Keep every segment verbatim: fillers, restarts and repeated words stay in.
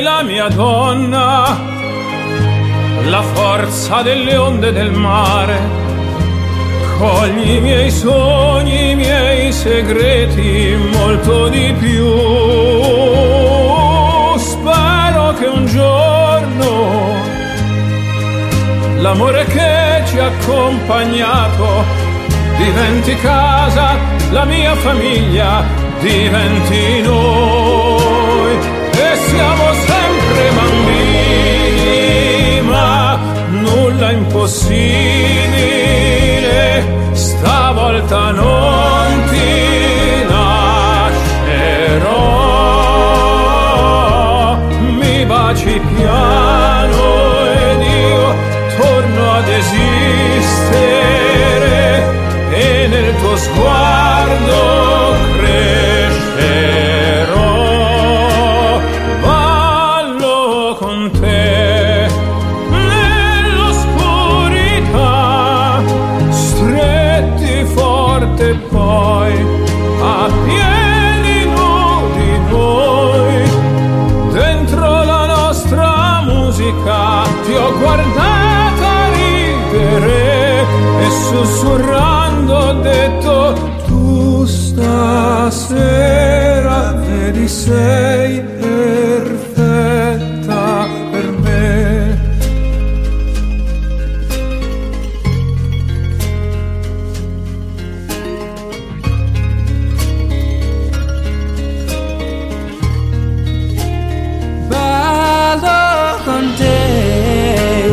la mia donna, la forza delle onde del mare. Cogli i miei sogni, i miei segreti, molto di più. Spero che un giorno l'amore che ci ha accompagnato diventi casa, la mia famiglia diventi noi. E siamo sempre bambini, ma nulla impossibile, stavolta non ti lascerò. Mi baci piano ed io torno ad esistere e nel tuo sguardo crescerò. Ballo con te nell'oscurità, stretti forte poi a piedi nudi noi. Dentro la nostra musica ti ho guardata ridere e sussurrando ho detto: tu stasera vedi sei perfetta per me. Ballo con te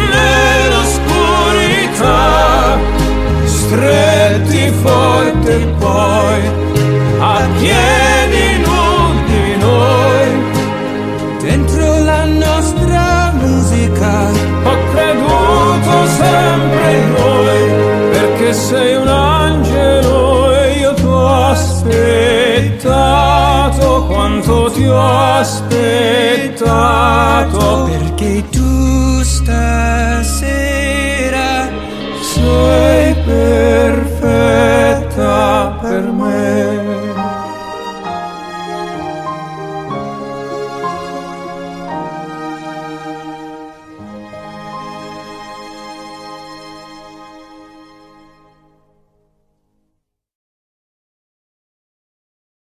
nell'oscurità, stretti forte poi a piedi nudi noi. dentro la nostra musica. Ho creduto sempre in noi, perché sei un angelo e io ti ho aspettato quanto ti ho aspettato. Perché tu stasera Sei perfetta per me.